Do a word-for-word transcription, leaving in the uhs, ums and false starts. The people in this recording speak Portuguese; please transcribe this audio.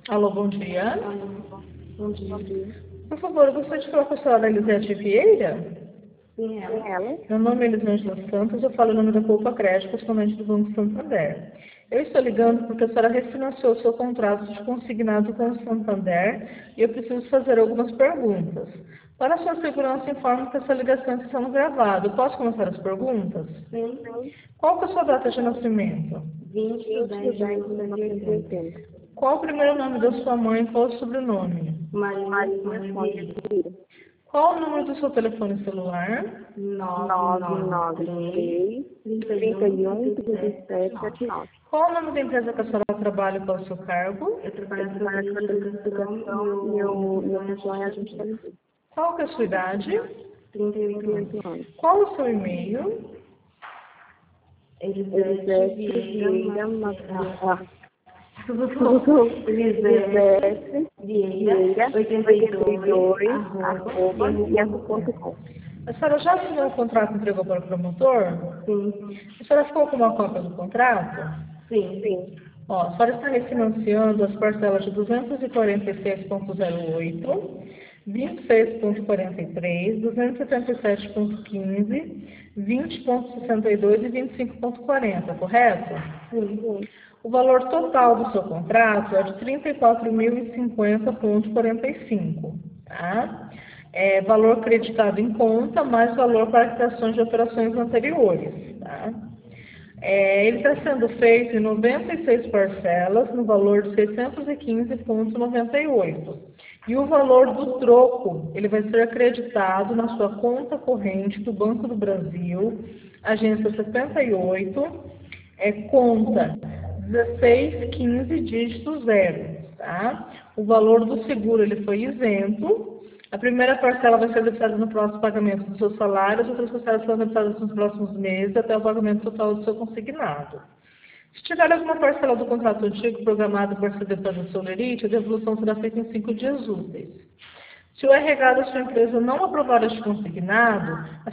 Alô, bom dia. Alô, bom dia. Por favor, eu gostaria de falar com a senhora Elisete Vieira. Quem é ela? Ela. Meu nome é Elisângela Santos, eu falo em nome da Poupa Crédito, correspondente do Banco Santander. Eu estou ligando porque a senhora refinanciou o seu contrato de consignado com o Santander e eu preciso fazer algumas perguntas. Para a sua segurança, informo que essa ligação está sendo gravada. Eu posso começar as perguntas? Sim, Qual que é a sua data de nascimento? vinte de dez de mil novecentos e oitenta. Qual o primeiro nome da sua mãe e qual o sobrenome? Maria Fonte Vieira. Qual o número do seu telefone celular? nove nove três, trinta e um, trinta e sete, setenta e nove. Qual o nome da empresa que a senhora trabalha e qual é o seu cargo? Eu trabalho na Secretaria de Educação e meu, meu função é administrativa. Qual que é a sua idade? trinta e oito anos. anos. Qual o seu e-mail? Elisete Vieira Maciel. Elisete Vieira, oitenta e dois, arroba, yahoo ponto com. A senhora já assinou o contrato e entregou para o promotor? Sim, A senhora ficou com uma cópia do contrato? sim. Sim. Ó, a senhora está refinanciando as parcelas de duzentos e quarenta e seis ponto zero oito, vinte e seis ponto quarenta e três, duzentos e setenta e sete ponto quinze, vinte ponto sessenta e dois e vinte e cinco ponto quarenta, correto? Sim. O valor total do seu contrato é de trinta e quatro mil e cinquenta ponto quarenta e cinco, tá? É valor creditado em conta, mais valor para quitações de operações anteriores, tá? É, ele está sendo feito em noventa e seis parcelas, no valor de seiscentos e quinze ponto noventa e oito. E o valor do troco, ele vai ser acreditado na sua conta corrente do Banco do Brasil, agência setenta e oito, é, conta dezesseis quinze dígito zero, tá? O valor do seguro, ele foi isento. A primeira parcela vai ser debitada no próximo pagamento do seu salário, as outras parcelas serão debitadas nos próximos meses, até o pagamento total do seu consignado. Se tiver alguma parcela do contrato antigo programada para ser debitada no seu lerite, a devolução será feita em cinco dias úteis. Se o R H da sua empresa não aprovar este consignado, a